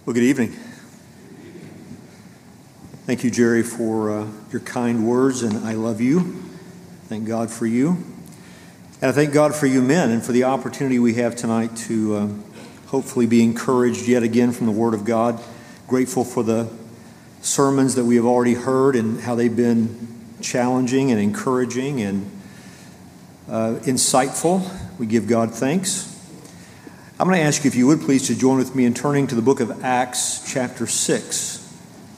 Well, good evening. Thank you, Jerry, for your kind words, and I love you. Thank God for you. And I thank God for you men and for the opportunity we have tonight to hopefully be encouraged yet again from the Word of God. Grateful for the sermons that we have already heard and how they've been challenging and encouraging and insightful. We give God thanks. I'm going to ask you, if you would please, to join with me in turning to the book of Acts chapter 6.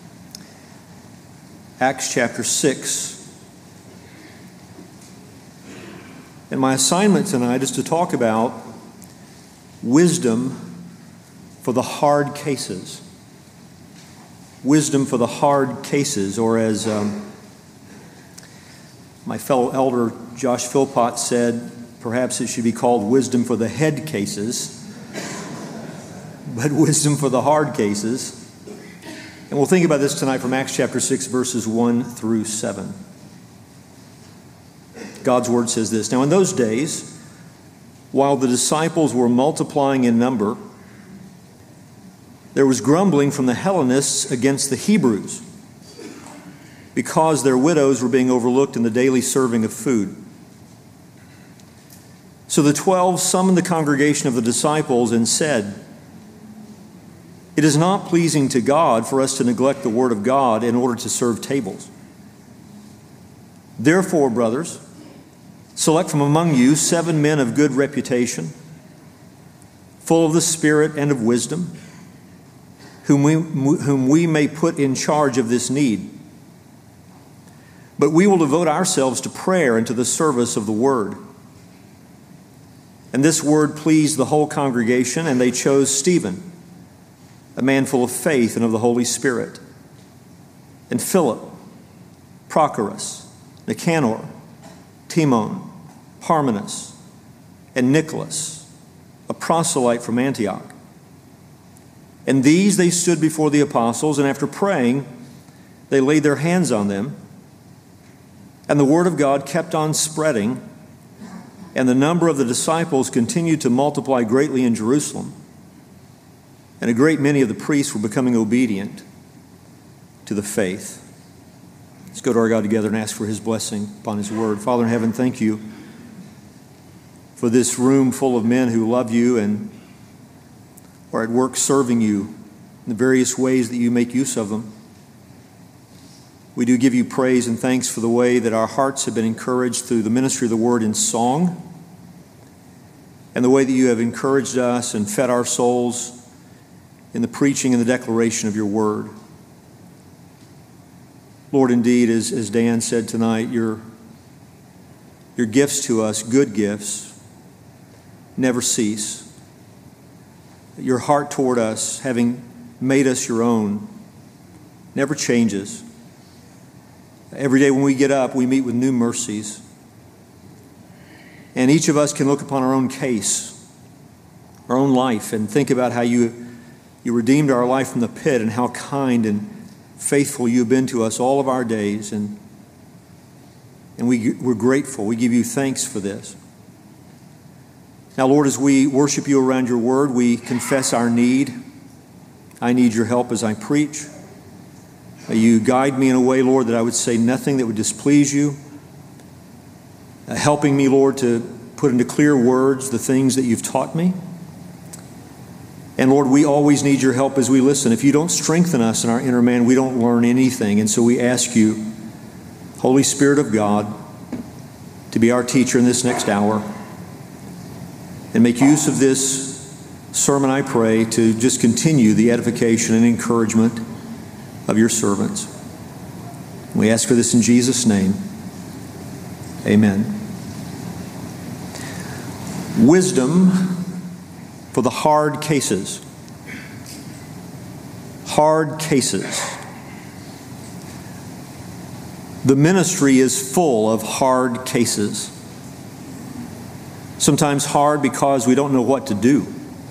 Acts chapter 6. And my assignment tonight is to talk about wisdom for the hard cases. Wisdom for the hard cases, or as my fellow elder Josh Philpott said, perhaps it should be called wisdom for the head cases, but wisdom for the hard cases. And we'll think about this tonight from Acts chapter 6, verses 1 through 7. God's word says this: Now in those days, while the disciples were multiplying in number, there was grumbling from the Hellenists against the Hebrews, because their widows were being overlooked in the daily serving of food. So the 12 summoned the congregation of the disciples and said, "It is not pleasing to God for us to neglect the word of God in order to serve tables. Therefore, brothers, select from among you 7 men of good reputation, full of the Spirit and of wisdom, whom we may put in charge of this need. But we will devote ourselves to prayer and to the service of the word." And this word pleased the whole congregation, and they chose Stephen, a man full of faith and of the Holy Spirit, and Philip, Prochorus, Nicanor, Timon, Parmenas, and Nicholas, a proselyte from Antioch. And these they stood before the apostles, and after praying, they laid their hands on them. And the word of God kept on spreading, and the number of the disciples continued to multiply greatly in Jerusalem. And a great many of the priests were becoming obedient to the faith. Let's go to our God together and ask for His blessing upon His word. Father in heaven, thank you for this room full of men who love you and are at work serving you in the various ways that you make use of them. We do give you praise and thanks for the way that our hearts have been encouraged through the ministry of the word in song, and the way that you have encouraged us and fed our souls in the preaching and the declaration of your word. Lord, indeed, as Dan said tonight, your gifts to us, good gifts, never cease. Your heart toward us, having made us your own, never changes. Every day when we get up, we meet with new mercies. And each of us can look upon our own case, our own life, and think about how you redeemed our life from the pit and how kind and faithful you've been to us all of our days. And we're grateful. We give you thanks for this. Now, Lord, as we worship you around your word, we confess our need. I need your help as I preach. You guide me in a way, Lord, that I would say nothing that would displease you. Helping me, Lord, to put into clear words the things that you've taught me. And Lord, we always need your help as we listen. If you don't strengthen us in our inner man, we don't learn anything. And so we ask you, Holy Spirit of God, to be our teacher in this next hour. And make use of this sermon, I pray, to just continue the edification and encouragement of your servants. We ask for this in Jesus' name. Amen. Wisdom for the hard cases. Hard cases. The ministry is full of hard cases. Sometimes hard because we don't know what to do.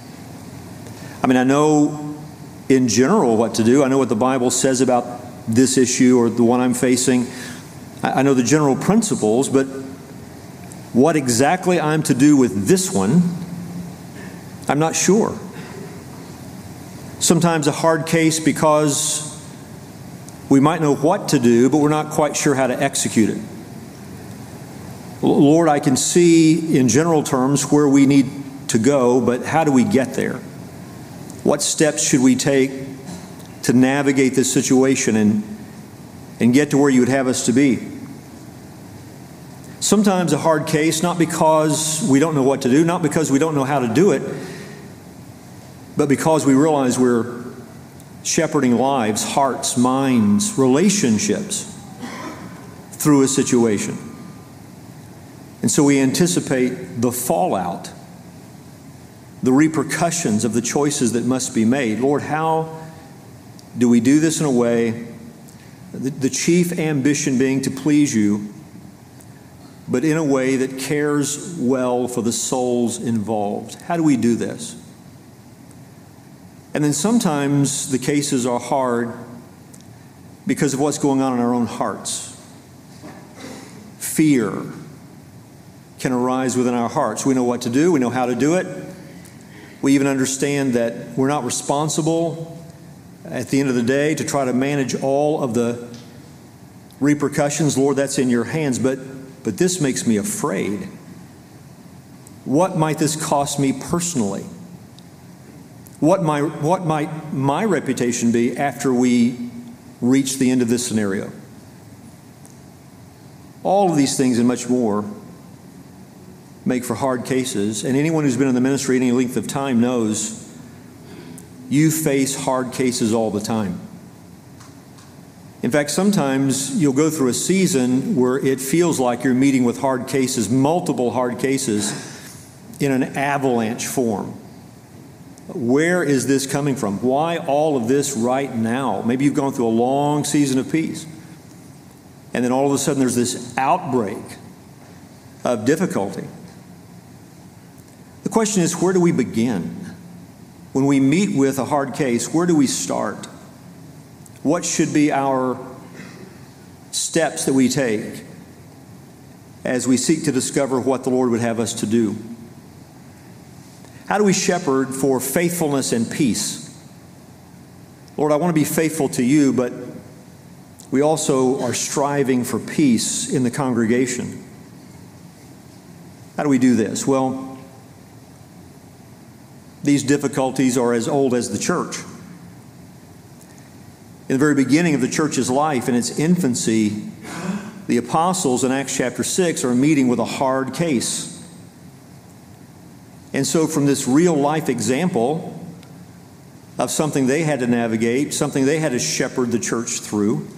I know in general what to do. I know what the Bible says about this issue or the one I'm facing. I know the general principles, but what exactly I'm to do with this one, I'm not sure. Sometimes a hard case because we might know what to do, but we're not quite sure how to execute it. Lord, I can see in general terms where we need to go, but how do we get there? What steps should we take to navigate this situation and get to where you would have us to be? Sometimes a hard case, not because we don't know what to do, not because we don't know how to do it, but because we realize we're shepherding lives, hearts, minds, relationships through a situation. And so we anticipate the fallout, the repercussions of the choices that must be made. Lord, how do we do this in a way, the chief ambition being to please you, but in a way that cares well for the souls involved? How do we do this? And then sometimes the cases are hard because of what's going on in our own hearts. Fear can arise within our hearts. We know what to do. We know how to do it. We even understand that we're not responsible at the end of the day to try to manage all of the repercussions. Lord, that's in your hands. But this makes me afraid. What might this cost me personally? What might my reputation be after we reach the end of this scenario? All of these things and much more make for hard cases. And anyone who's been in the ministry any length of time knows you face hard cases all the time. In fact, sometimes you'll go through a season where it feels like you're meeting with hard cases, multiple hard cases, in an avalanche form. Where is this coming from? Why all of this right now? Maybe you've gone through a long season of peace, and then all of a sudden there's this outbreak of difficulty. The question is, where do we begin? When we meet with a hard case, where do we start? What should be our steps that we take as we seek to discover what the Lord would have us to do? How do we shepherd for faithfulness and peace? Lord, I want to be faithful to you, but we also are striving for peace in the congregation. How do we do this? Well, these difficulties are as old as the church. In the very beginning of the church's life, in its infancy, the apostles in Acts chapter 6 are meeting with a hard case. And so from this real life example of something they had to navigate, something they had to shepherd the church through,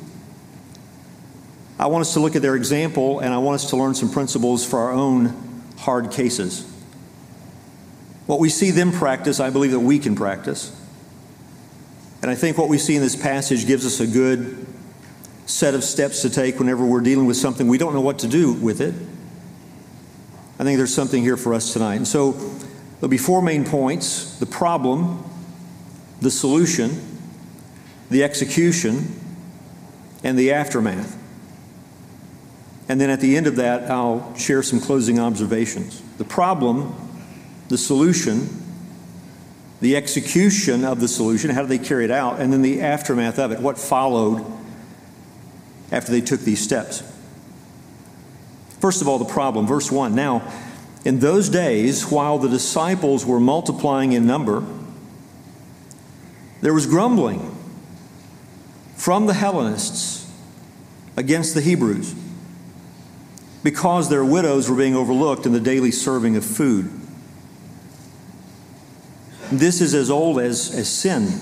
I want us to look at their example, and I want us to learn some principles for our own hard cases. What we see them practice, I believe that we can practice. And I think what we see in this passage gives us a good set of steps to take whenever we're dealing with something we don't know what to do with it. I think there's something here for us tonight. And so there'll be four main points: the problem, the solution, the execution, and the aftermath. And then at the end of that, I'll share some closing observations. The problem, the solution, the execution of the solution, how do they carry it out, and then the aftermath of it, what followed after they took these steps. First of all, the problem, verse 1. Now, in those days, while the disciples were multiplying in number, there was grumbling from the Hellenists against the Hebrews because their widows were being overlooked in the daily serving of food. This is as old as sin.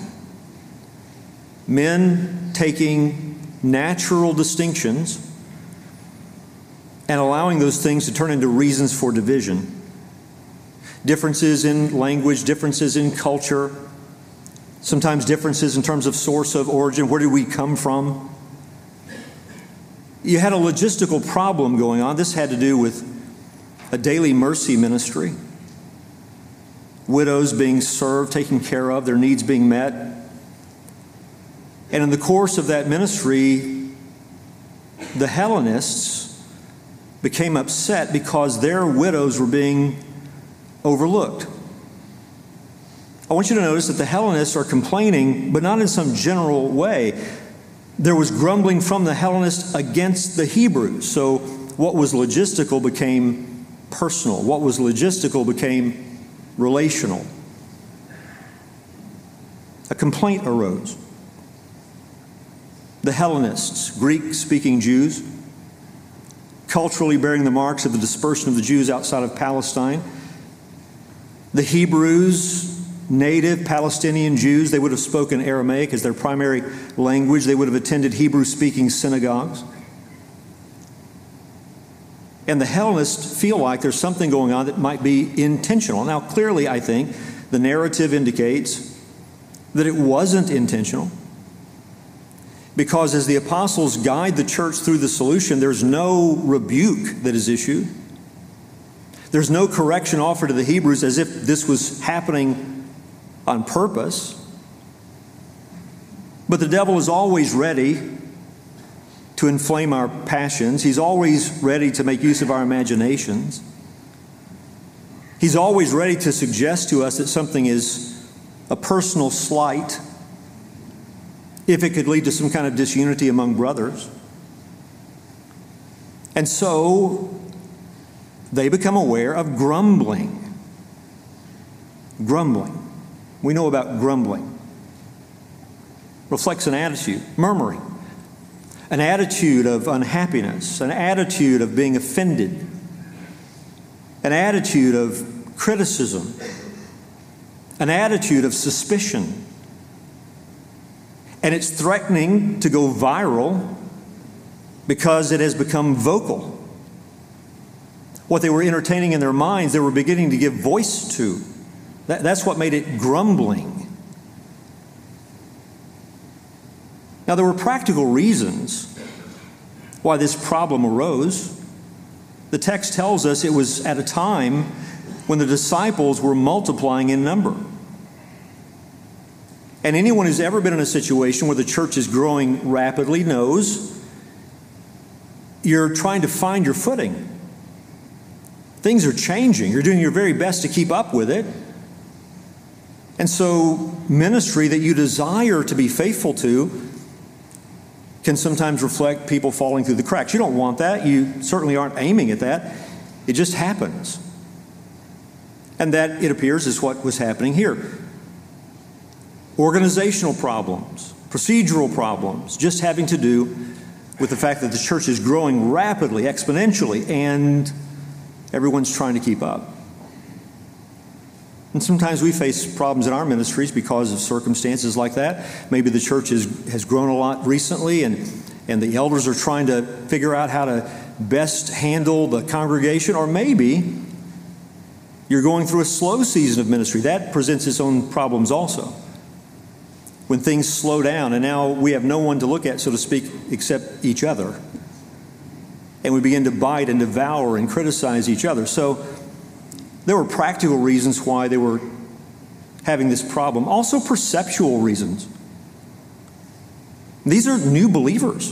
Men taking natural distinctions and allowing those things to turn into reasons for division. Differences in language, differences in culture, sometimes differences in terms of source of origin. Where did we come from? You had a logistical problem going on. This had to do with a daily mercy ministry. Widows being served, taken care of, their needs being met. And in the course of that ministry, the Hellenists became upset because their widows were being overlooked. I want you to notice that the Hellenists are complaining, but not in some general way. There was grumbling from the Hellenists against the Hebrews. So what was logistical became personal. What was logistical became relational. A complaint arose. The Hellenists, Greek-speaking Jews, culturally bearing the marks of the dispersion of the Jews outside of Palestine. The Hebrews, native Palestinian Jews, they would have spoken Aramaic as their primary language. They would have attended Hebrew-speaking synagogues. And the Hellenists feel like there's something going on that might be intentional. Now, clearly, I think, the narrative indicates that it wasn't intentional. Because as the apostles guide the church through the solution, there's no rebuke that is issued. There's no correction offered to the Hebrews as if this was happening on purpose. But the devil is always ready to inflame our passions. He's always ready to make use of our imaginations. He's always ready to suggest to us that something is a personal slight if it could lead to some kind of disunity among brothers. And so they become aware of grumbling. Grumbling. We know about grumbling. Reflects an attitude, murmuring, an attitude of unhappiness, an attitude of being offended, an attitude of criticism, an attitude of suspicion. And it's threatening to go viral because it has become vocal. What they were entertaining in their minds, they were beginning to give voice to. That's what made it grumbling. Now, there were practical reasons why this problem arose. The text tells us it was at a time when the disciples were multiplying in number. And anyone who's ever been in a situation where the church is growing rapidly knows you're trying to find your footing. Things are changing. You're doing your very best to keep up with it. And so ministry that you desire to be faithful to can sometimes reflect people falling through the cracks. You don't want that. You certainly aren't aiming at that. It just happens. And that, it appears, is what was happening here. Organizational problems, procedural problems, just having to do with the fact that the church is growing rapidly, exponentially, and everyone's trying to keep up. And sometimes we face problems in our ministries because of circumstances like that. Maybe the church has grown a lot recently, and the elders are trying to figure out how to best handle the congregation. Or maybe you're going through a slow season of ministry. That presents its own problems also. When things slow down, and now we have no one to look at, so to speak, except each other. And we begin to bite and devour and criticize each other. So there were practical reasons why they were having this problem. Also perceptual reasons. These are new believers.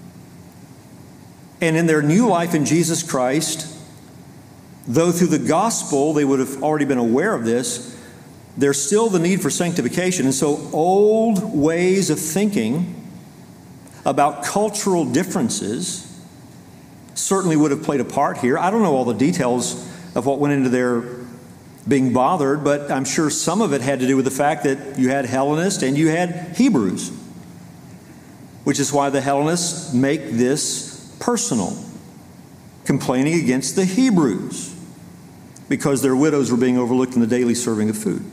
And in their new life in Jesus Christ, though through the gospel they would have already been aware of this, there's still the need for sanctification. And so old ways of thinking about cultural differences certainly would have played a part here. I don't know all the details of what went into their being bothered, but I'm sure some of it had to do with the fact that you had Hellenists and you had Hebrews, which is why the Hellenists make this personal, complaining against the Hebrews because their widows were being overlooked in the daily serving of food.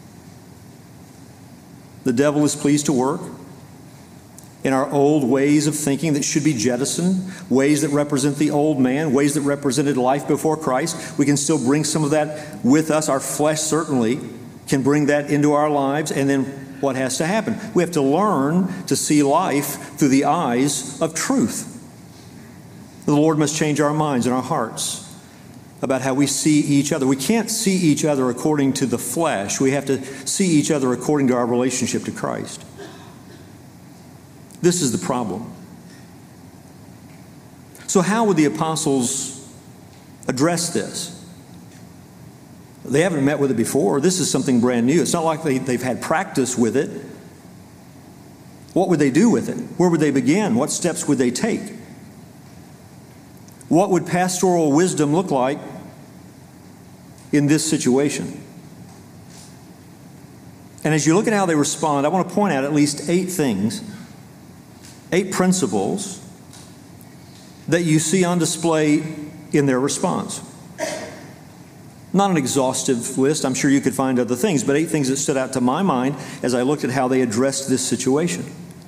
The devil is pleased to work in our old ways of thinking that should be jettisoned, ways that represent the old man, ways that represented life before Christ. We can still bring some of that with us. Our flesh certainly can bring that into our lives. And then what has to happen? We have to learn to see life through the eyes of truth. The Lord must change our minds and our hearts about how we see each other. We can't see each other according to the flesh. We have to see each other according to our relationship to Christ. This is the problem. So how would the apostles address this? They haven't met with it before. This is something brand new. It's not like they've had practice with it. What would they do with it? Where would they begin? What steps would they take? What would pastoral wisdom look like in this situation? And as you look at how they respond, I want to point out at least 8 things, 8 principles that you see on display in their response. Not an exhaustive list. I'm sure you could find other things, but 8 things that stood out to my mind as I looked at how they addressed this situation.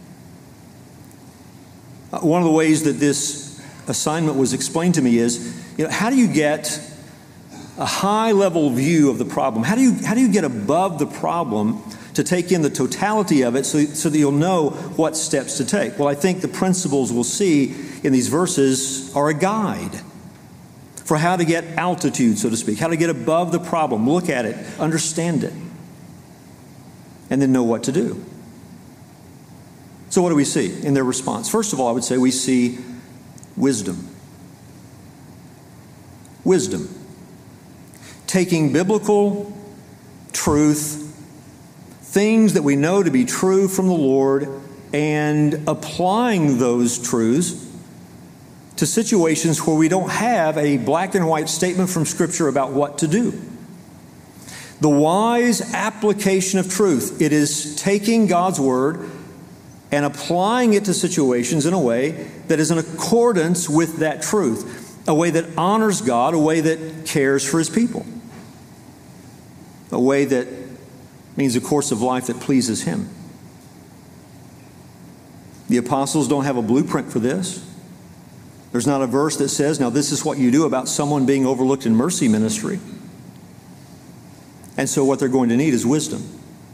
One of the ways that this assignment was explained to me is, how do you get a high-level view of the problem? How do you get above the problem to take in the totality of it so that you'll know what steps to take? Well, I think the principles we'll see in these verses are a guide for how to get altitude, so to speak, how to get above the problem, look at it, understand it, and then know what to do. So what do we see in their response? First of all, I would say we see wisdom. Wisdom. Taking biblical truth, things that we know to be true from the Lord, and applying those truths to situations where we don't have a black and white statement from Scripture about what to do. The wise application of truth. It is taking God's Word and applying it to situations in a way that is in accordance with that truth, a way that honors God, a way that cares for His people, a way that means a course of life that pleases Him. The apostles don't have a blueprint for this. There's not a verse that says, now this is what you do about someone being overlooked in mercy ministry. And so what they're going to need is wisdom.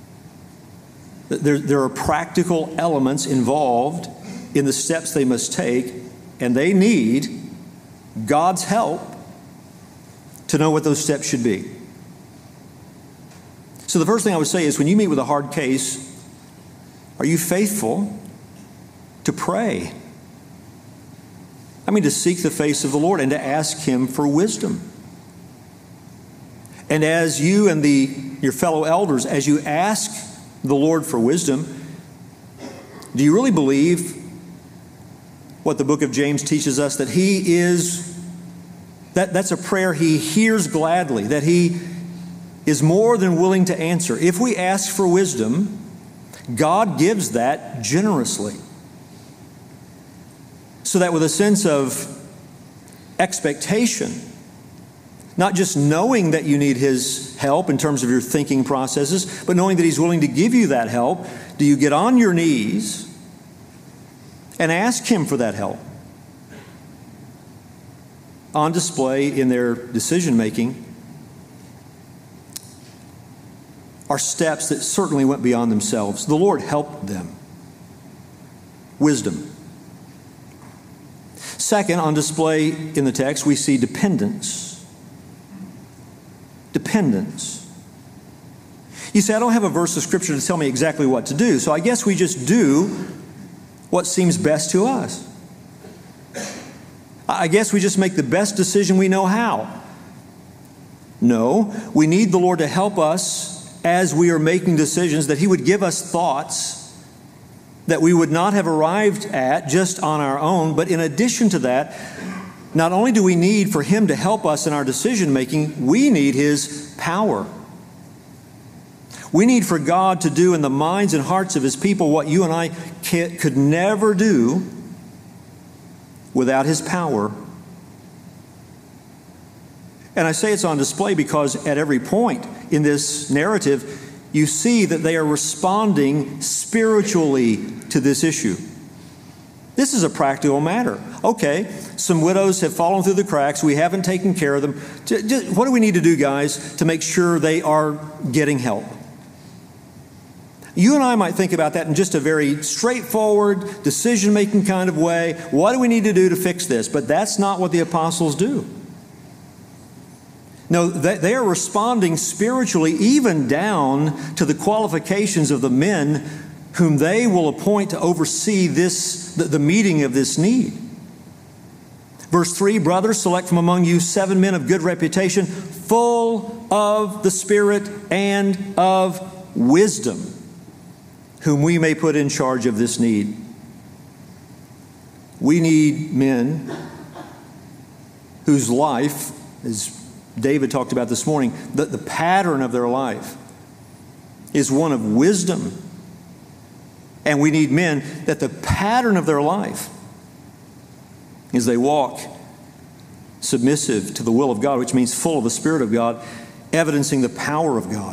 There are practical elements involved in the steps they must take, and they need God's help to know what those steps should be. So the first thing I would say is when you meet with a hard case, are you faithful to pray? I mean, to seek the face of the Lord and to ask Him for wisdom. And as you and your fellow elders, as you ask the Lord for wisdom, do you really believe what the book of James teaches us, that He is, that's a prayer He hears gladly, that He is more than willing to answer? If we ask for wisdom, God gives that generously. So that with a sense of expectation, not just knowing that you need His help in terms of your thinking processes, but knowing that He's willing to give you that help, do you get on your knees and ask Him for that help? On display in their decision making are steps that certainly went beyond themselves. The Lord helped them. Wisdom. Second, on display in the text, we see dependence. Dependence. You say, I don't have a verse of Scripture to tell me exactly what to do, so I guess we just do what seems best to us. I guess we just make the best decision we know how. No, we need the Lord to help us as we are making decisions, that He would give us thoughts that we would not have arrived at just on our own. But in addition to that, not only do we need for Him to help us in our decision making, we need His power. We need for God to do in the minds and hearts of His people what you and I could never do without His power. And I say it's on display because at every point in this narrative, you see that they are responding spiritually to this issue. This is a practical matter. Okay, some widows have fallen through the cracks. We haven't taken care of them. What do we need to do, guys, to make sure they are getting help? You and I might think about that in just a very straightforward, decision-making kind of way. What do we need to do to fix this? But that's not what the apostles do. No, they are responding spiritually even down to the qualifications of the men whom they will appoint to oversee the meeting of this need. Verse 3, brothers, select from among you 7 men of good reputation, full of the Spirit and of wisdom, whom we may put in charge of this need. We need men whose life, as David talked about this morning, the pattern of their life is one of wisdom. And we need men that the pattern of their life is they walk submissive to the will of God, which means full of the Spirit of God, evidencing the power of God.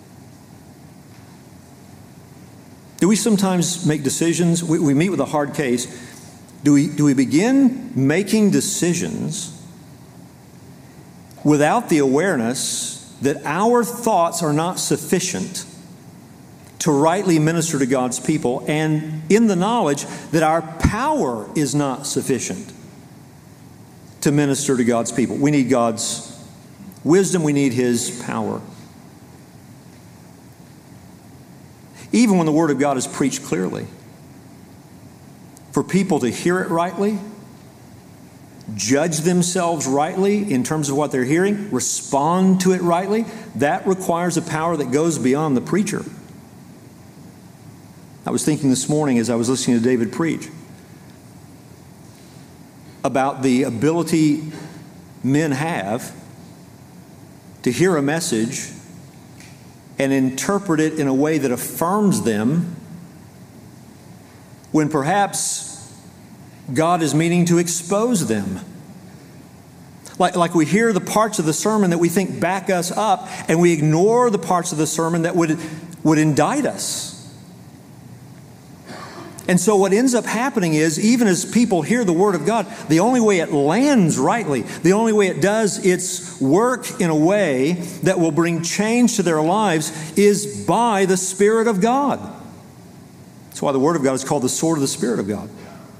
Do we sometimes make decisions? We meet with a hard case. Do we begin making decisions without the awareness that our thoughts are not sufficient to rightly minister to God's people, and in the knowledge that our power is not sufficient to minister to God's people? We need God's wisdom. We need His power. Even when the Word of God is preached clearly, for people to hear it rightly, judge themselves rightly in terms of what they're hearing, respond to it rightly, that requires a power that goes beyond the preacher. I was thinking this morning as I was listening to David preach about the ability men have to hear a message and interpret it in a way that affirms them when perhaps God is meaning to expose them. Like we hear the parts of the sermon that we think back us up, and we ignore the parts of the sermon that would indict us. And so what ends up happening is, even as people hear the Word of God, the only way it lands rightly, the only way it does its work in a way that will bring change to their lives, is by the Spirit of God. That's why the Word of God is called the sword of the Spirit of God.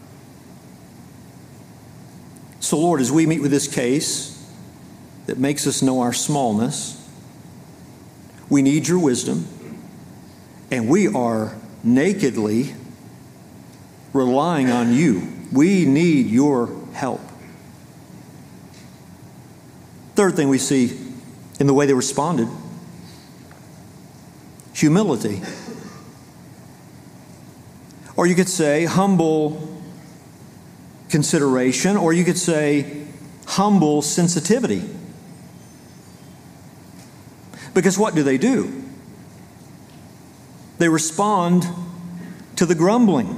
So Lord, as we meet with this case that makes us know our smallness, we need your wisdom, and we are nakedly relying on you. We need your help. Third thing we see in the way they responded, humility. Or you could say humble consideration, or you could say humble sensitivity. Because what do? They respond to the grumbling.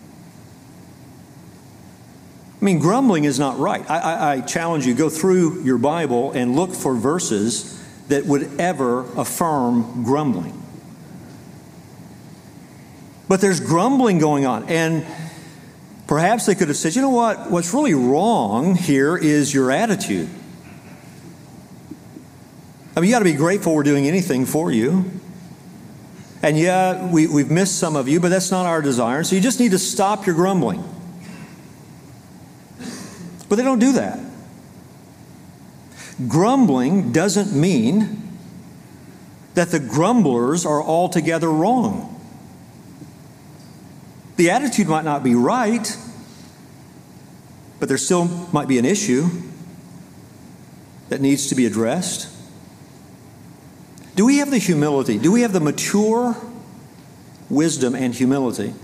I mean, grumbling is not right. I challenge you, go through your Bible and look for verses that would ever affirm grumbling. But there's grumbling going on. And perhaps they could have said, you know what? What's really wrong here is your attitude. I mean, you got to be grateful we're doing anything for you. And yeah, we've missed some of you, but that's not our desire. So you just need to stop your grumbling. But they don't do that. Grumbling doesn't mean that the grumblers are altogether wrong. The attitude might not be right, but there still might be an issue that needs to be addressed. Do we have the humility? Do we have the mature wisdom and humility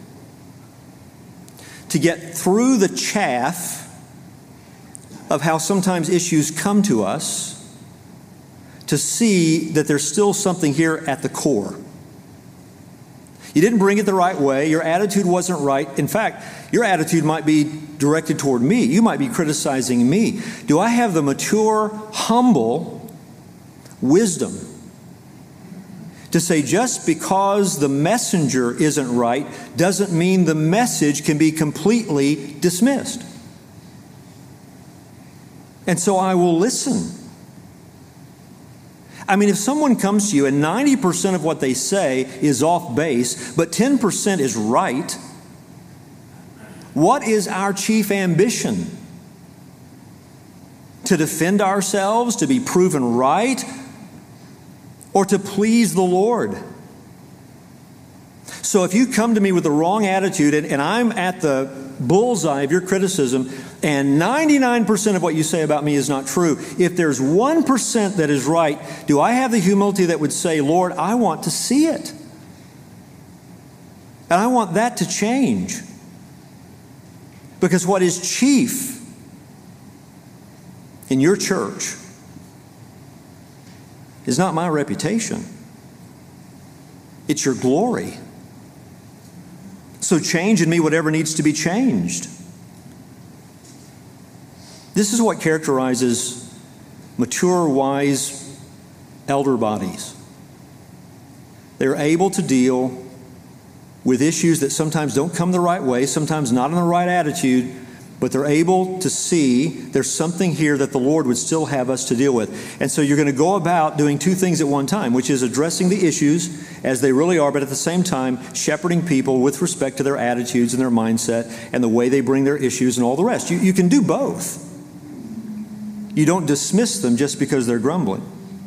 to get through the chaff of how sometimes issues come to us, to see that there's still something here at the core? You didn't bring it the right way. Your attitude wasn't right. In fact, your attitude might be directed toward me. You might be criticizing me. Do I have the mature, humble wisdom to say just because the messenger isn't right doesn't mean the message can be completely dismissed? And so I will listen. I mean, if someone comes to you and 90% of what they say is off base, but 10% is right, what is our chief ambition? To defend ourselves, to be proven right, or to please the Lord? So if you come to me with the wrong attitude and I'm at the bullseye of your criticism, and 99% of what you say about me is not true. If there's 1% that is right, do I have the humility that would say, Lord, I want to see it? And I want that to change. Because what is chief in your church is not my reputation. It's your glory. So change in me whatever needs to be changed. This is what characterizes mature, wise elder bodies. They're able to deal with issues that sometimes don't come the right way, sometimes not in the right attitude, but they're able to see there's something here that the Lord would still have us to deal with. And so you're going to go about doing two things at one time, which is addressing the issues as they really are, but at the same time shepherding people with respect to their attitudes and their mindset and the way they bring their issues and all the rest. You can do both. You don't dismiss them just because they're grumbling.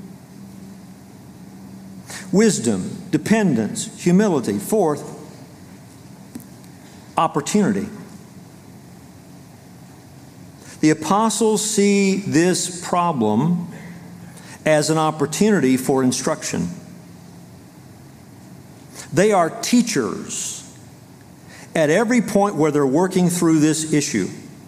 Wisdom, dependence, humility. Fourth, opportunity. The apostles see this problem as an opportunity for instruction. They are teachers at every point where they're working through this issue.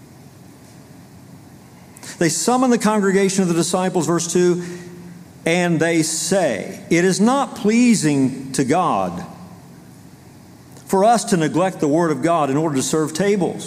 They summon the congregation of the disciples, verse 2, and they say, "It is not pleasing to God for us to neglect the Word of God in order to serve tables."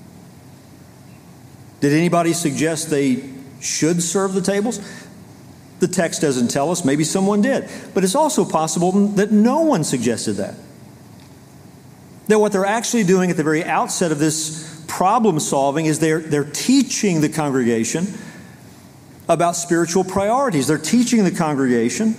Did anybody suggest they should serve the tables? The text doesn't tell us. Maybe someone did. But it's also possible that no one suggested that. That what they're actually doing at the very outset of this problem solving is they're teaching the congregation about spiritual priorities. They're teaching the congregation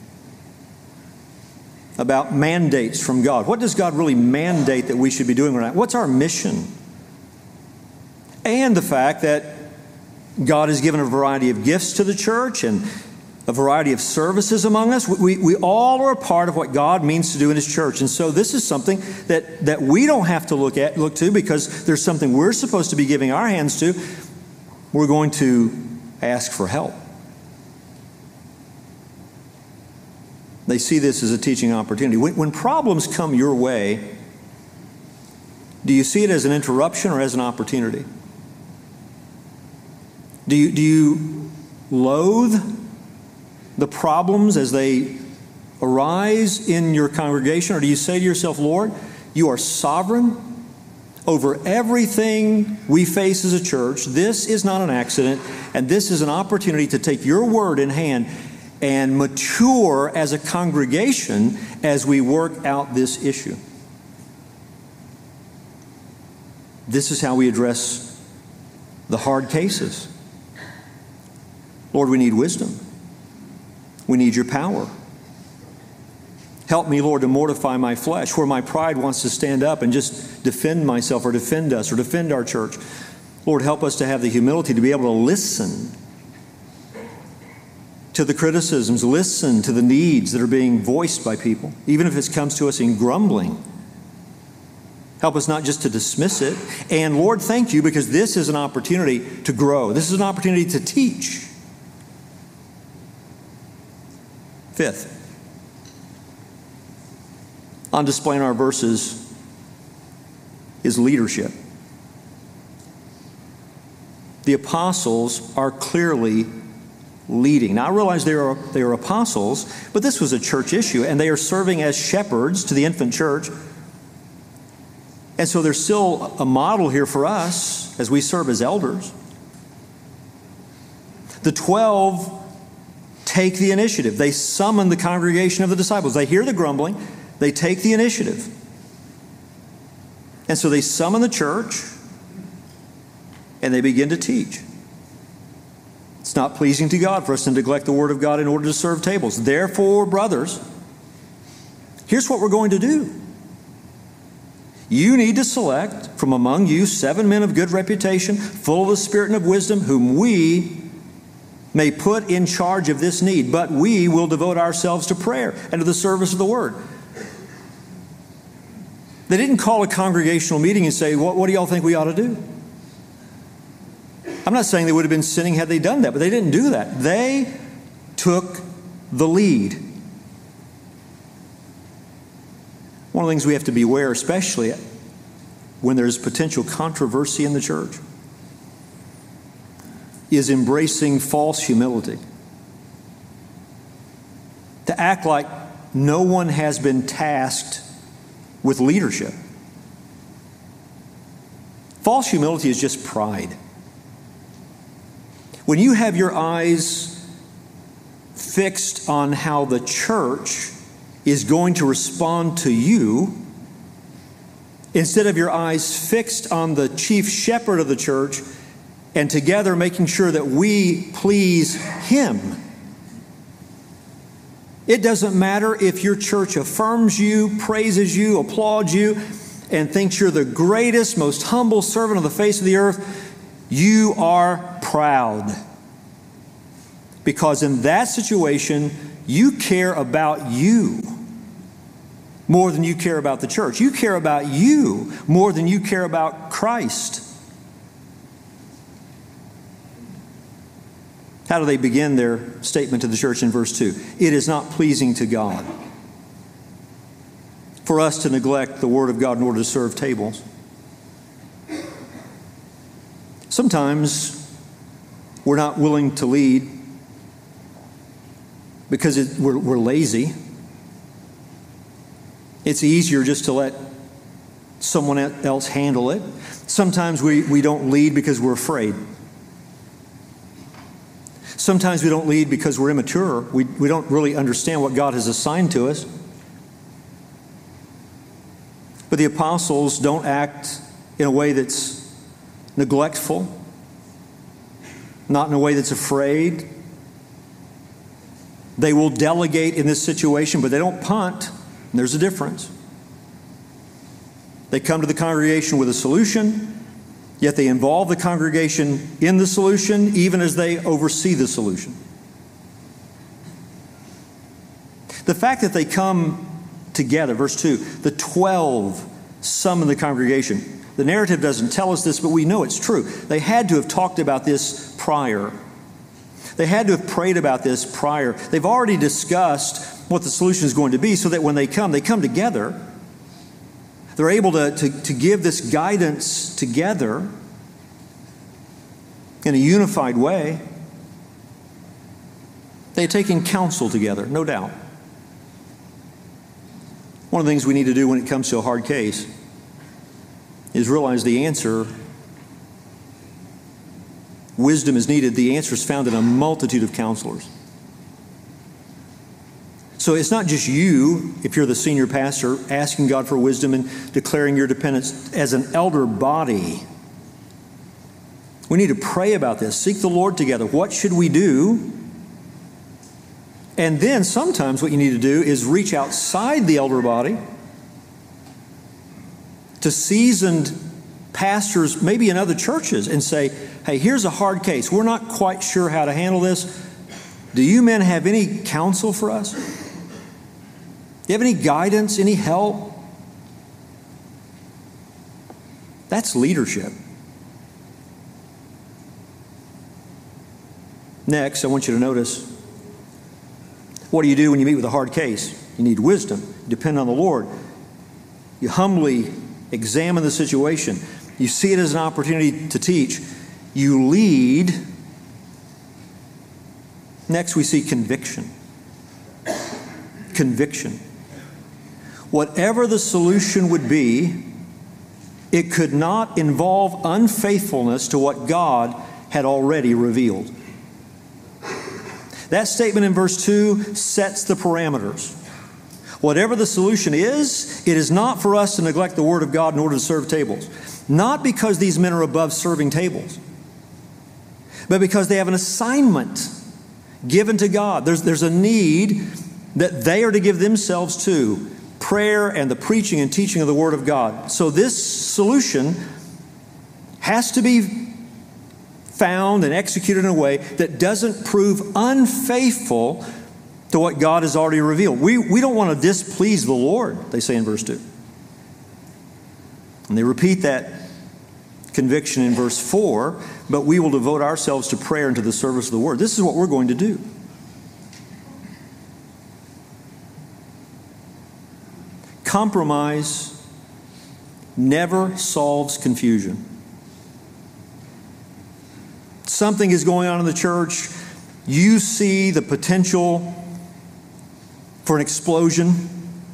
about mandates from God. What does God really mandate that we should be doing right now? What's our mission? And the fact that God has given a variety of gifts to the church and a variety of services among us. We all are a part of what God means to do in His church. And so this is something that we don't have to look to because there's something we're supposed to be giving our hands to. We're going to ask for help. They see this as a teaching opportunity. When problems come your way, do you see it as an interruption or as an opportunity? Do you loathe the problems as they arise in your congregation? Or do you say to yourself, Lord, you are sovereign over everything we face as a church. This is not an accident, and this is an opportunity to take your word in hand and mature as a congregation as we work out this issue. This is how we address the hard cases. Lord, we need wisdom. We need your power. Help me, Lord, to mortify my flesh where my pride wants to stand up and just defend myself or defend us or defend our church. Lord, help us to have the humility to be able to listen to the criticisms, listen to the needs that are being voiced by people, even if it comes to us in grumbling. Help us not just to dismiss it. And Lord, thank you, because this is an opportunity to grow. This is an opportunity to teach. Fifth, on display in our verses is leadership. The apostles are clearly leading. Now, I realize they are apostles, but this was a church issue, and they are serving as shepherds to the infant church. And so there's still a model here for us as we serve as elders. The 12 take the initiative. They summon the congregation of the disciples. They hear the grumbling. They take the initiative. And so they summon the church and they begin to teach. It's not pleasing to God for us to neglect the Word of God in order to serve tables. Therefore, brothers, here's what we're going to do. You need to select from among you 7 men of good reputation, full of the Spirit and of wisdom, whom we may put in charge of this need, but we will devote ourselves to prayer and to the service of the Word. They didn't call a congregational meeting and say, what do y'all think we ought to do? I'm not saying they would have been sinning had they done that, but they didn't do that. They took the lead. One of the things we have to beware, especially when there's potential controversy in the church, is embracing false humility. To act like no one has been tasked with leadership. False humility is just pride. When you have your eyes fixed on how the church is going to respond to you, instead of your eyes fixed on the chief shepherd of the church and together making sure that we please Him. It doesn't matter if your church affirms you, praises you, applauds you, and thinks you're the greatest, most humble servant on the face of the earth. You are proud. Because in that situation, you care about you more than you care about the church. You care about you more than you care about Christ. How do they begin their statement to the church in verse 2? It is not pleasing to God for us to neglect the Word of God in order to serve tables. Sometimes we're not willing to lead because we're lazy. It's easier just to let someone else handle it. Sometimes we don't lead because we're afraid. Sometimes we don't lead because we're immature. We don't really understand what God has assigned to us. But the apostles don't act in a way that's neglectful, not in a way that's afraid. They will delegate in this situation, but they don't punt. And there's a difference. They come to the congregation with a solution, yet they involve the congregation in the solution, even as they oversee the solution. The fact that they come together, verse 2, the 12 summoned the congregation. The narrative doesn't tell us this, but we know it's true. They had to have talked about this prior. They had to have prayed about this prior. They've already discussed what the solution is going to be so that when they come together. They're able to give this guidance together in a unified way. They had taken counsel together, no doubt. One of the things we need to do when it comes to a hard case is realize the answer. Wisdom is needed. The answer is found in a multitude of counselors. So it's not just you, if you're the senior pastor, asking God for wisdom and declaring your dependence. As an elder body, we need to pray about this. Seek the Lord together. What should we do? And then sometimes what you need to do is reach outside the elder body to seasoned pastors, maybe in other churches, and say, hey, here's a hard case. We're not quite sure how to handle this. Do you men have any counsel for us? Do you have any guidance, any help? That's leadership. Next, I want you to notice, what do you do when you meet with a hard case? You need wisdom. You depend on the Lord. You humbly examine the situation. You see it as an opportunity to teach. You lead. Next, we see conviction. Conviction. Whatever the solution would be, it could not involve unfaithfulness to what God had already revealed. That statement in verse 2 sets the parameters. Whatever the solution is, it is not for us to neglect the Word of God in order to serve tables. Not because these men are above serving tables, but because they have an assignment given to God. There's a need that they are to give themselves to. Prayer and the preaching and teaching of the Word of God. So this solution has to be found and executed in a way that doesn't prove unfaithful to what God has already revealed. We don't want to displease the Lord, they say in verse 2. And they repeat that conviction in verse 4, but we will devote ourselves to prayer and to the service of the word. This is what we're going to do. Compromise never solves confusion. Something is going on in the church. You see the potential for an explosion.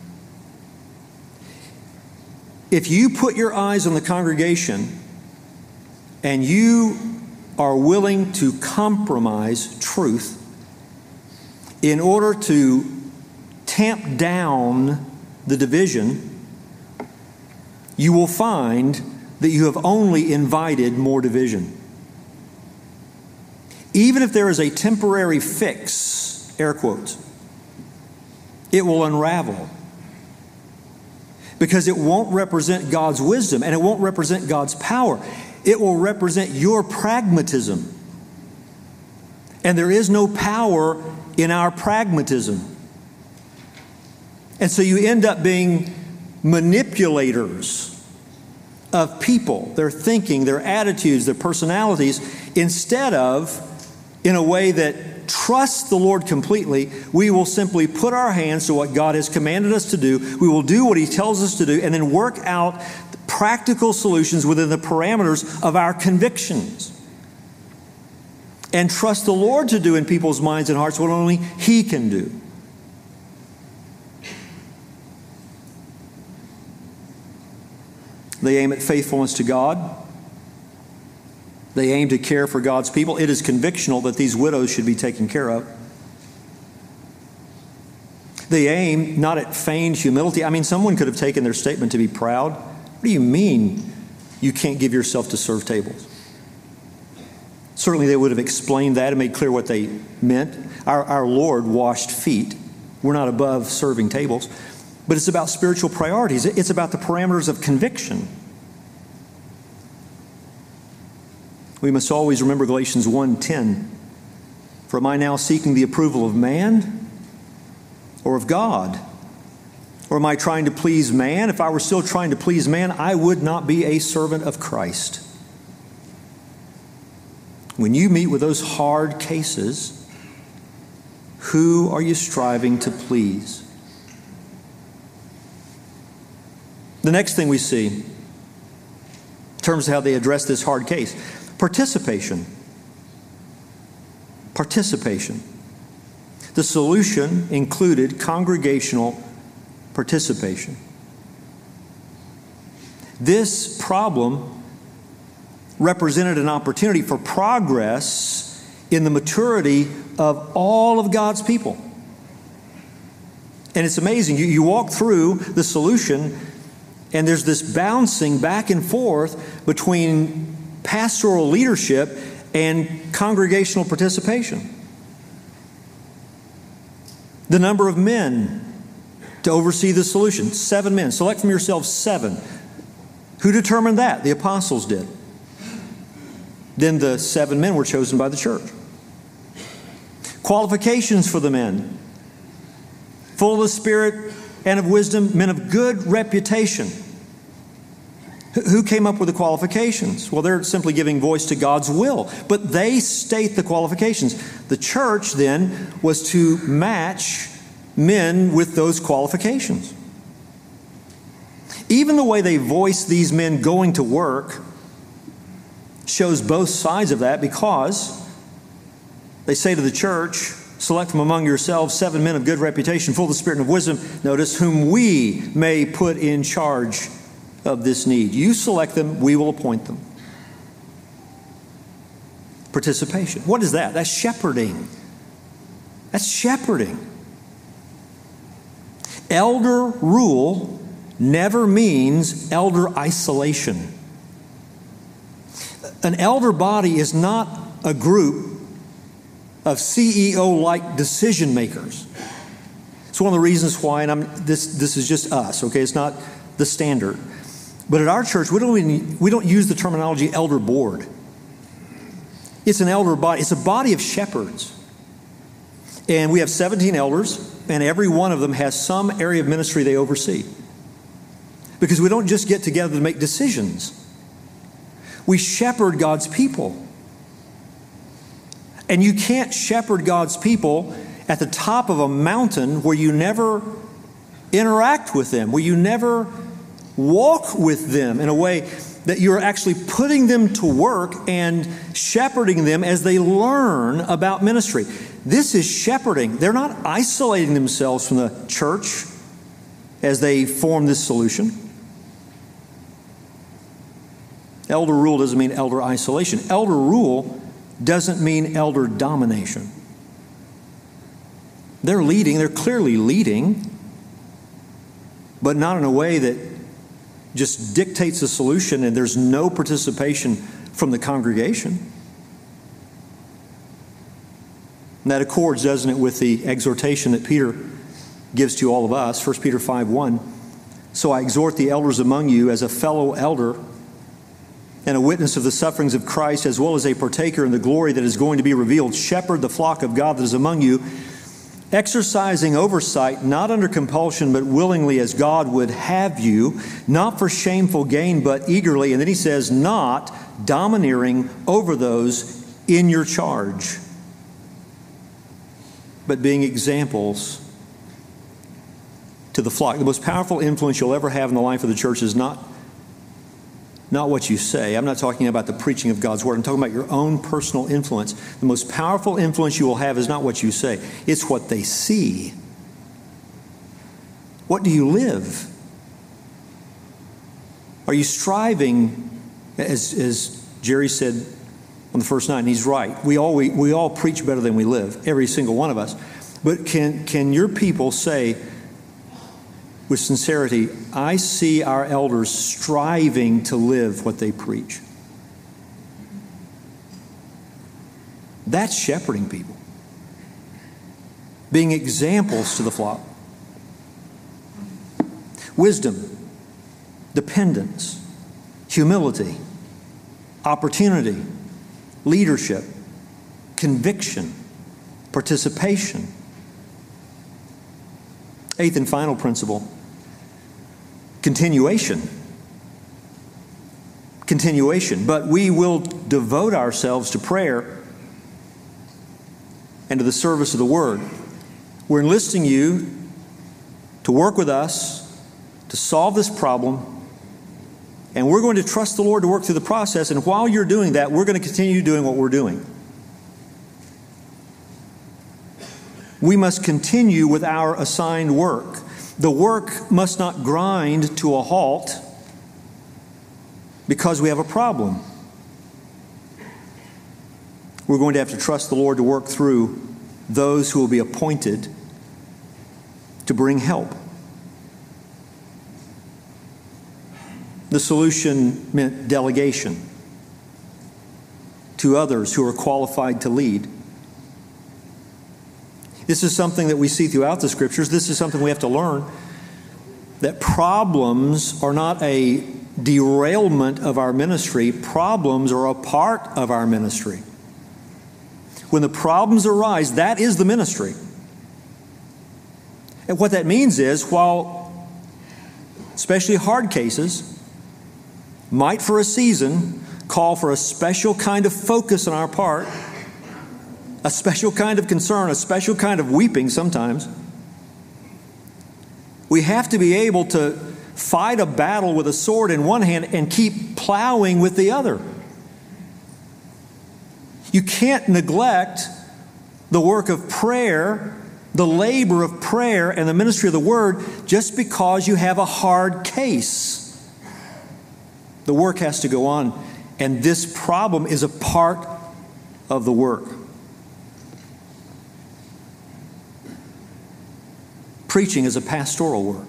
If you put your eyes on the congregation and you are willing to compromise truth in order to tamp down the division, you will find that you have only invited more division. Even if there is a temporary fix, air quotes, it will unravel. Because it won't represent God's wisdom and it won't represent God's power. It will represent your pragmatism. And there is no power in our pragmatism. And so you end up being manipulators of people, their thinking, their attitudes, their personalities, instead of in a way that trusts the Lord completely. We will simply put our hands to what God has commanded us to do. We will do what He tells us to do and then work out practical solutions within the parameters of our convictions. And trust the Lord to do in people's minds and hearts what only He can do. They aim at faithfulness to God. They aim to care for God's people. It is convictional that these widows should be taken care of. They aim not at feigned humility. I mean, someone could have taken their statement to be proud. What do you mean you can't give yourself to serve tables? Certainly they would have explained that and made clear what they meant. Our Lord washed feet. We're not above serving tables. But it's about spiritual priorities. It's about the parameters of conviction. We must always remember Galatians 1:10. For am I now seeking the approval of man or of God? Or am I trying to please man? If I were still trying to please man, I would not be a servant of Christ. When you meet with those hard cases, who are you striving to please? The next thing we see, in terms of how they address this hard case, participation. Participation. The solution included congregational participation. This problem represented an opportunity for progress in the maturity of all of God's people. And it's amazing. You walk through the solution, and there's this bouncing back and forth between pastoral leadership and congregational participation. The number of men to oversee the solution, 7 men. Select from yourselves 7. Who determined that? The apostles did. Then the 7 men were chosen by the church. Qualifications for the men: full of the Spirit and of wisdom, men of good reputation. Who came up with the qualifications? Well, they're simply giving voice to God's will, but they state the qualifications. The church then was to match men with those qualifications. Even the way they voice these men going to work shows both sides of that, because they say to the church, select from among yourselves 7 men of good reputation, full of the Spirit and of wisdom, notice, whom we may put in charge of this need. You select them, we will appoint them. Participation. What is that? That's shepherding. That's shepherding. Elder rule never means elder isolation. An elder body is not a group of CEO-like decision makers. It's one of the reasons why, and this is just us, okay? It's not the standard. But at our church, we don't use the terminology elder board. It's an elder body. It's a body of shepherds. And we have 17 elders, and every one of them has some area of ministry they oversee. Because we don't just get together to make decisions. We shepherd God's people. And you can't shepherd God's people at the top of a mountain where you never interact with them, where you never walk with them in a way that you're actually putting them to work and shepherding them as they learn about ministry. This is shepherding. They're not isolating themselves from the church as they form this solution. Elder rule doesn't mean elder isolation. Elder rule doesn't mean elder domination. They're leading, they're clearly leading, but not in a way that just dictates a solution and there's no participation from the congregation. And that accords, doesn't it, with the exhortation that Peter gives to all of us, 1 Peter 5:1. So I exhort the elders among you as a fellow elder and a witness of the sufferings of Christ, as well as a partaker in the glory that is going to be revealed. Shepherd the flock of God that is among you, exercising oversight, not under compulsion, but willingly as God would have you, not for shameful gain, but eagerly. And then he says, not domineering over those in your charge, but being examples to the flock. The most powerful influence you'll ever have in the life of the church is not what you say. I'm not talking about the preaching of God's word. I'm talking about your own personal influence. The most powerful influence you will have is not what you say. It's what they see. What do you live? Are you striving, as Jerry said on the first night, and he's right, we all preach better than we live, every single one of us. But can your people say with sincerity, I see our elders striving to live what they preach? That's shepherding people. Being examples to the flock. Wisdom, dependence, humility, opportunity, leadership, conviction, participation. Eighth and final principle, continuation. Continuation. But we will devote ourselves to prayer and to the service of the Word. We're enlisting you to work with us to solve this problem, and we're going to trust the Lord to work through the process. And while you're doing that, we're going to continue doing what we're doing. We must continue with our assigned work. The work must not grind to a halt because we have a problem. We're going to have to trust the Lord to work through those who will be appointed to bring help. The solution meant delegation to others who are qualified to lead. This is something that we see throughout the Scriptures. This is something we have to learn, that problems are not a derailment of our ministry. Problems are a part of our ministry. When the problems arise, that is the ministry. And what that means is, while especially hard cases might for a season call for a special kind of focus on our part, a special kind of concern, a special kind of weeping sometimes, we have to be able to fight a battle with a sword in one hand and keep plowing with the other. You can't neglect the work of prayer, the labor of prayer and the ministry of the Word just because you have a hard case. The work has to go on, and this problem is a part of the work. Preaching is a pastoral work.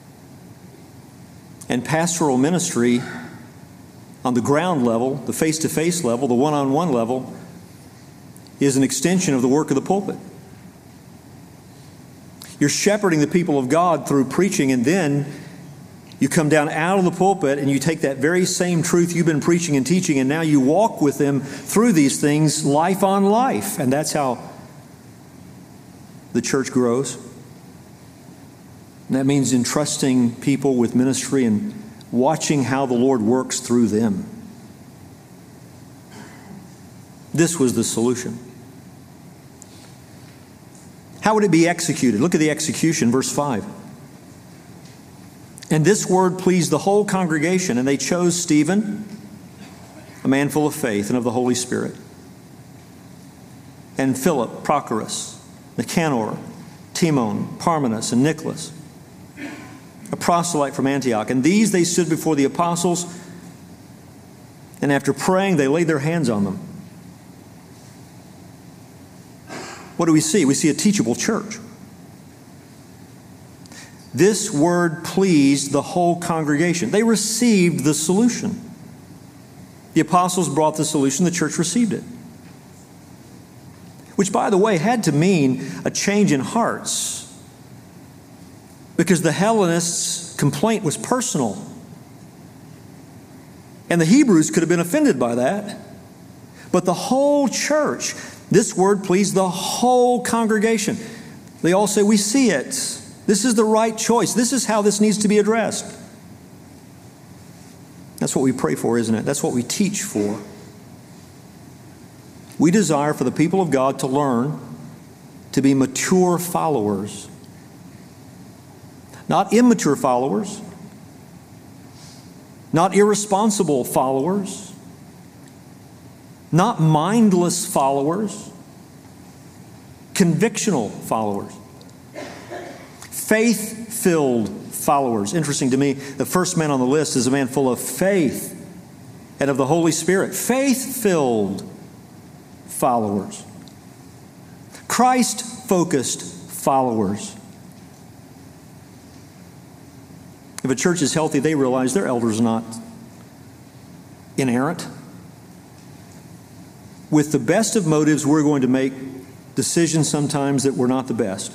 And pastoral ministry on the ground level, the face-to-face level, the one-on-one level, is an extension of the work of the pulpit. You're shepherding the people of God through preaching, and then you come down out of the pulpit and you take that very same truth you've been preaching and teaching, and now you walk with them through these things, life on life. And that's how the church grows. And that means entrusting people with ministry and watching how the Lord works through them. This was the solution. How would it be executed? Look at the execution, verse 5. And this word pleased the whole congregation, and they chose Stephen, a man full of faith and of the Holy Spirit, and Philip, Prochorus, Nicanor, Timon, Parmenas, and Nicholas, a proselyte from Antioch. And these they stood before the apostles, and after praying, they laid their hands on them. What do we see? We see a teachable church. This word pleased the whole congregation. They received the solution. The apostles brought the solution, the church received it. Which, by the way, had to mean a change in hearts, because the Hellenists' complaint was personal. And the Hebrews could have been offended by that. But the whole church, this word pleased the whole congregation. They all say, we see it. This is the right choice. This is how this needs to be addressed. That's what we pray for, isn't it? That's what we teach for. We desire for the people of God to learn to be mature followers. Not immature followers. Not irresponsible followers. Not mindless followers. Convictional followers. Faith-filled followers. Interesting to me, the first man on the list is a man full of faith and of the Holy Spirit. Faith-filled followers. Christ-focused followers. If a church is healthy, they realize their elders are not inerrant. With the best of motives, we're going to make decisions sometimes that were not the best.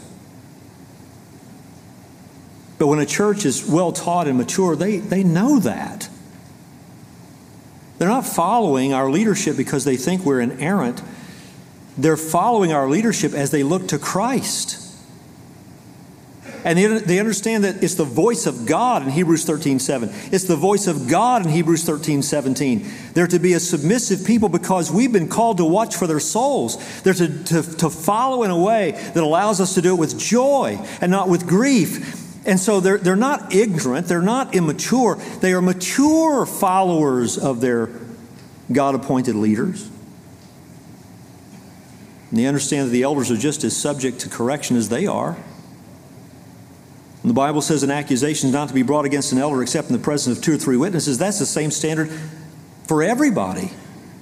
But when a church is well taught and mature, they know that. They're not following our leadership because they think we're inerrant. They're following our leadership as they look to Christ. And they understand that it's the voice of God in Hebrews 13:7. It's the voice of God in Hebrews 13:17. They're to be a submissive people because we've been called to watch for their souls. They're to follow in a way that allows us to do it with joy and not with grief. And so they're not ignorant. They're not immature. They are mature followers of their God-appointed leaders. And they understand that the elders are just as subject to correction as they are. And the Bible says an accusation is not to be brought against an elder except in the presence of 2 or 3 witnesses. That's the same standard for everybody.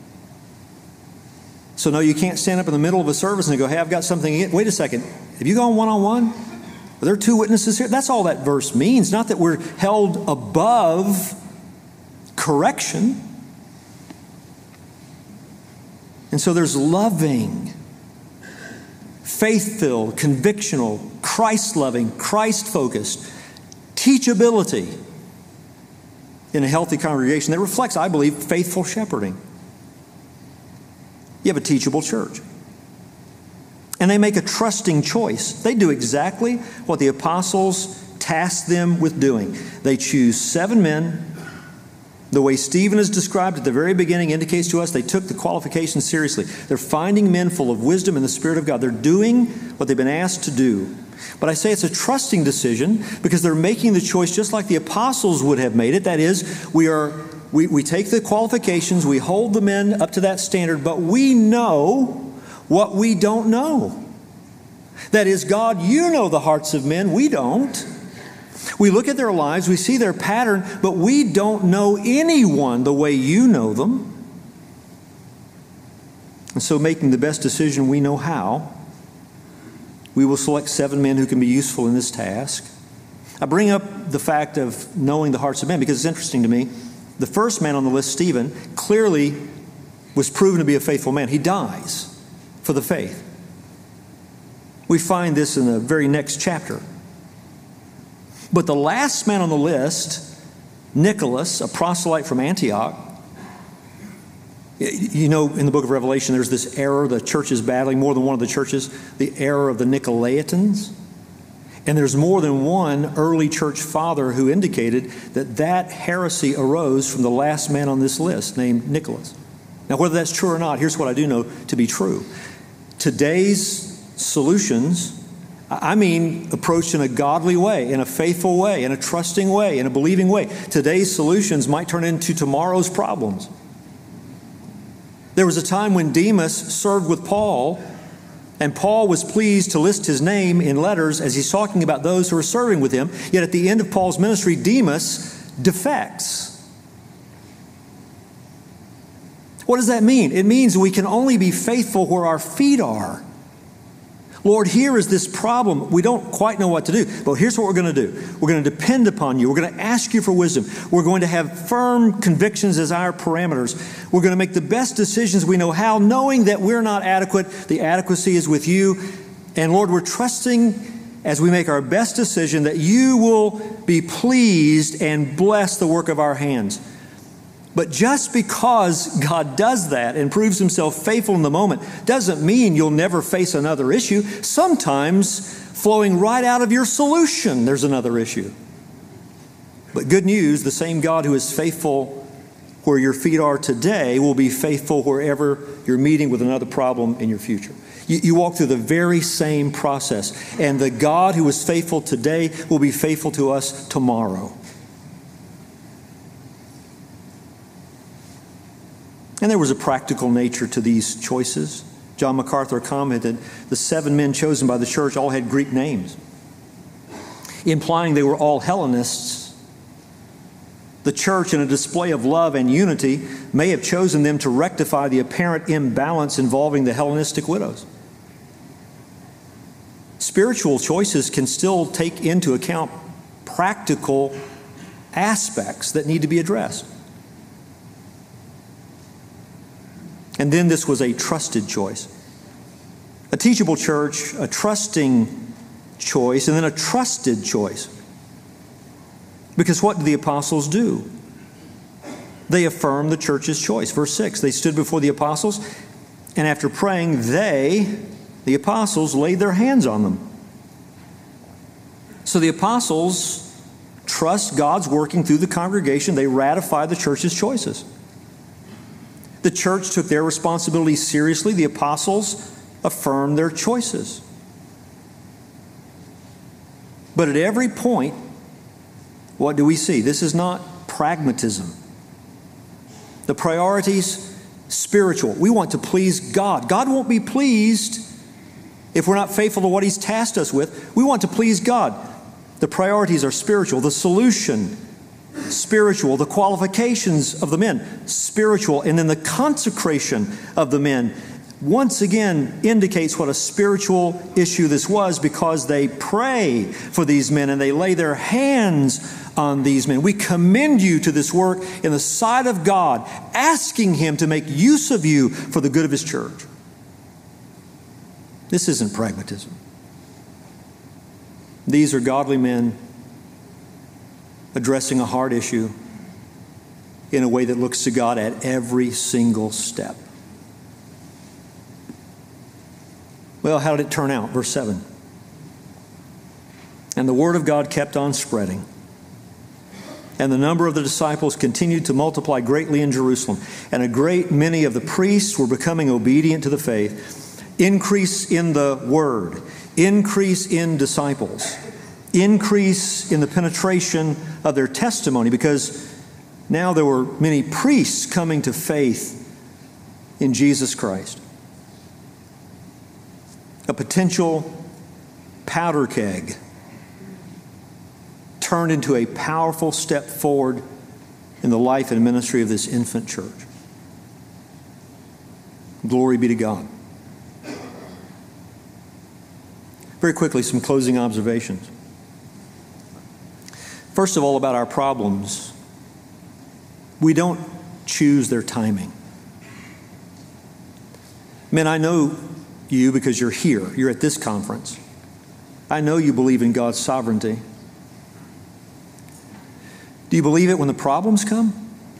So no, you can't stand up in the middle of a service and go, hey, I've got something against. Wait a second. Have you gone one-on-one? Are there 2 witnesses here? That's all that verse means. Not that we're held above correction. And so there's loving, faith-filled, convictional, Christ-loving, Christ-focused teachability in a healthy congregation that reflects, I believe, faithful shepherding. You have a teachable church. And they make a trusting choice. They do exactly what the apostles tasked them with doing. They choose 7 men. The way Stephen is described at the very beginning indicates to us they took the qualifications seriously. They're finding men full of wisdom and the Spirit of God. They're doing what they've been asked to do. But I say it's a trusting decision because they're making the choice just like the apostles would have made it. That is, we take the qualifications, we hold the men up to that standard, but we know what we don't know. That is, God, you know the hearts of men, we don't. We look at their lives, we see their pattern, but we don't know anyone the way you know them. And so making the best decision we know how, we will select 7 men who can be useful in this task. I bring up the fact of knowing the hearts of men because it's interesting to me. The first man on the list, Stephen, clearly was proven to be a faithful man. He dies for the faith. We find this in the very next chapter. But the last man on the list, Nicholas, a proselyte from Antioch, you know, in the book of Revelation, there's this error the church is battling, more than one of the churches, the error of the Nicolaitans. And there's more than one early church father who indicated that heresy arose from the last man on this list named Nicholas. Now, whether that's true or not, here's what I do know to be true. Today's solutions, I mean approached in a godly way, in a faithful way, in a trusting way, in a believing way. Today's solutions might turn into tomorrow's problems. There was a time when Demas served with Paul, and Paul was pleased to list his name in letters as he's talking about those who are serving with him. Yet at the end of Paul's ministry, Demas defects. What does that mean? It means we can only be faithful where our feet are. Lord, here is this problem. We don't quite know what to do, but here's what we're going to do. We're going to depend upon you. We're going to ask you for wisdom. We're going to have firm convictions as our parameters. We're going to make the best decisions we know how, knowing that we're not adequate. The adequacy is with you. And Lord, we're trusting as we make our best decision that you will be pleased and bless the work of our hands. But just because God does that and proves himself faithful in the moment doesn't mean you'll never face another issue. Sometimes flowing right out of your solution, there's another issue. But good news, the same God who is faithful where your feet are today will be faithful wherever you're meeting with another problem in your future. You walk through the very same process. And the God who is faithful today will be faithful to us tomorrow. And there was a practical nature to these choices. John MacArthur commented, the 7 men chosen by the church all had Greek names, implying they were all Hellenists. The church, in a display of love and unity, may have chosen them to rectify the apparent imbalance involving the Hellenistic widows. Spiritual choices can still take into account practical aspects that need to be addressed. And then this was a trusted choice. A teachable church, a trusting choice, and then a trusted choice. Because what did the apostles do? They affirmed the church's choice. Verse 6, they stood before the apostles, and after praying, the apostles, laid their hands on them. So the apostles trust God's working through the congregation. They ratify the church's choices. The church took their responsibility seriously. The apostles affirmed their choices. But at every point, what do we see? This is not pragmatism. The priorities, spiritual. We want to please God. God won't be pleased if we're not faithful to what He's tasked us with. We want to please God. The priorities are spiritual. The solution, spiritual. The qualifications of the men, spiritual. And then the consecration of the men, once again, indicates what a spiritual issue this was, because they pray for these men and they lay their hands on these men. We commend you to this work in the sight of God, asking Him to make use of you for the good of His church. This isn't pragmatism. These are godly men addressing a hard issue in a way that looks to God at every single step. Well, how did it turn out? Verse 7. And the word of God kept on spreading, and the number of the disciples continued to multiply greatly in Jerusalem, and a great many of the priests were becoming obedient to the faith. Increase in the word, increase in disciples, increase in the penetration of their testimony, because now there were many priests coming to faith in Jesus Christ. A potential powder keg turned into a powerful step forward in the life and ministry of this infant church. Glory be to God. Very quickly, some closing observations. First of all, about our problems. We don't choose their timing. Men, I know you because you're here. You're at this conference. I know you believe in God's sovereignty. Do you believe it when the problems come?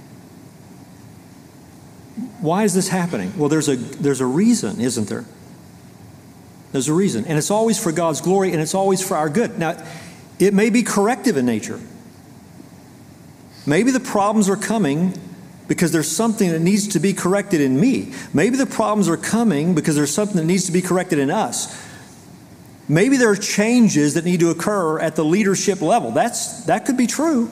Why is this happening? Well, there's a reason, isn't there? There's a reason. And it's always for God's glory, and it's always for our good. Now, it may be corrective in nature. Maybe the problems are coming because there's something that needs to be corrected in me. Maybe the problems are coming because there's something that needs to be corrected in us. Maybe there are changes that need to occur at the leadership level. That could be true.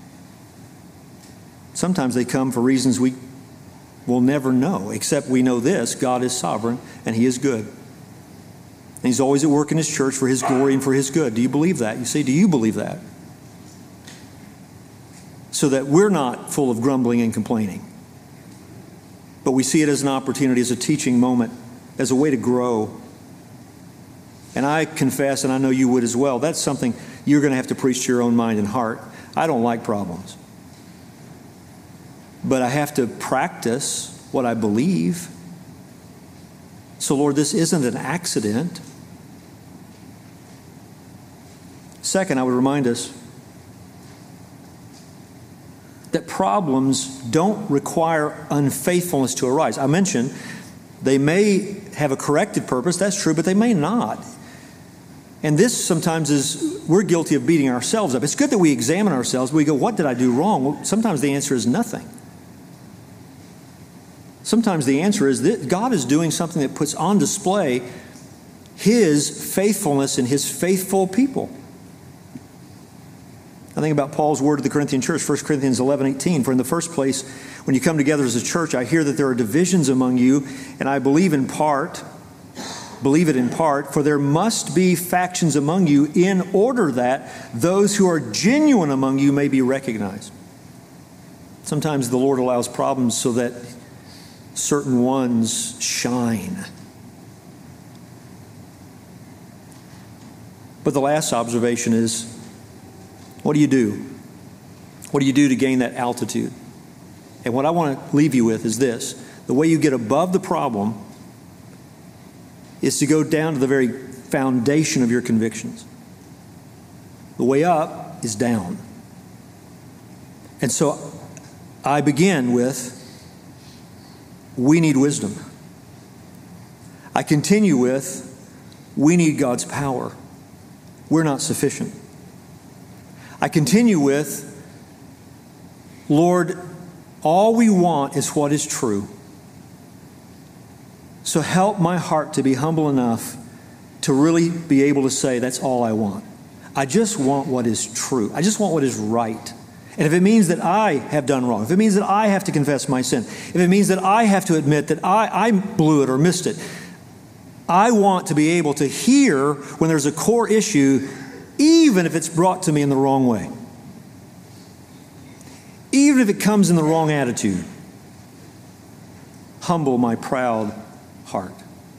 Sometimes they come for reasons we will never know, except we know this: God is sovereign and He is good. And He's always at work in His church for His glory and for His good. Do you believe that? You say, do you believe that? So that we're not full of grumbling and complaining, but we see it as an opportunity, as a teaching moment, as a way to grow. And I confess, and I know you would as well, that's something you're going to have to preach to your own mind and heart. I don't like problems, but I have to practice what I believe. So Lord, this isn't an accident. Second, I would remind us that problems don't require unfaithfulness to arise. I mentioned they may have a corrective purpose. That's true, but they may not. And this sometimes is, we're guilty of beating ourselves up. It's good that we examine ourselves. We go, what did I do wrong? Well, sometimes the answer is nothing. Sometimes the answer is that God is doing something that puts on display His faithfulness in His faithful people. I think about Paul's word to the Corinthian church, 1 Corinthians 11:18. For in the first place, when you come together as a church, I hear that there are divisions among you, and I believe it in part, for there must be factions among you in order that those who are genuine among you may be recognized. Sometimes the Lord allows problems so that certain ones shine. But the last observation is, what do you do? What do you do to gain that altitude? And what I want to leave you with is this: the way you get above the problem is to go down to the very foundation of your convictions. The way up is down. And so I begin with, we need wisdom. I continue with, we need God's power. We're not sufficient. I continue with, Lord, all we want is what is true. So help my heart to be humble enough to really be able to say, that's all I want. I just want what is true. I just want what is right. And if it means that I have done wrong, if it means that I have to confess my sin, if it means that I have to admit that I blew it or missed it, I want to be able to hear when there's a core issue, even if it's brought to me in the wrong way. Even if it comes in the wrong attitude. Humble my proud heart.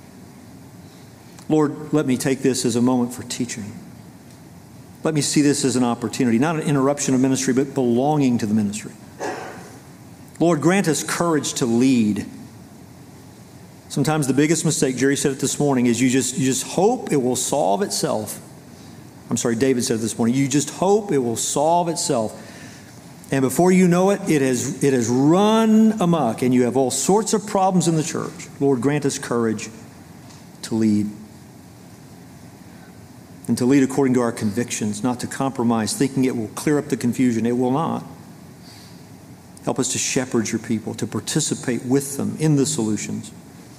Lord, let me take this as a moment for teaching. Let me see this as an opportunity, not an interruption of ministry, but belonging to the ministry. Lord, grant us courage to lead. Sometimes the biggest mistake, Jerry said it this morning, is you just hope it will solve itself. I'm sorry, David said it this morning. You just hope it will solve itself. And before you know it, it has run amok, and you have all sorts of problems in the church. Lord, grant us courage to lead. And to lead according to our convictions, not to compromise, thinking it will clear up the confusion. It will not. Help us to shepherd your people, to participate with them in the solutions.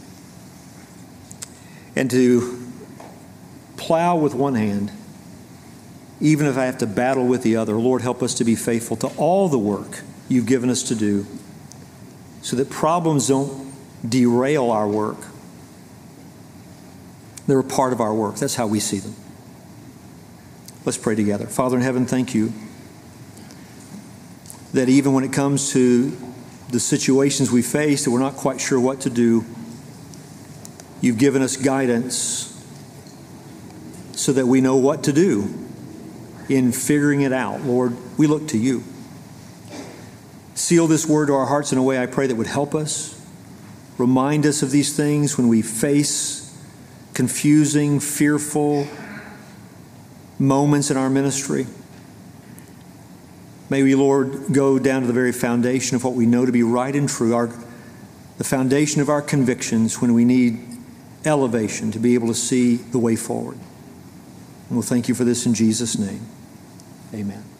And to plow with one hand, even if I have to battle with the other. Lord, help us to be faithful to all the work you've given us to do, so that problems don't derail our work. They're a part of our work. That's how we see them. Let's pray together. Father in heaven, thank you that even when it comes to the situations we face that we're not quite sure what to do, you've given us guidance so that we know what to do in figuring it out. Lord, we look to you. Seal this word to our hearts in a way, I pray, that would help us. Remind us of these things when we face confusing, fearful moments in our ministry. May we, Lord, go down to the very foundation of what we know to be right and true, the foundation of our convictions when we need elevation to be able to see the way forward. And we'll thank you for this in Jesus' name. Amen.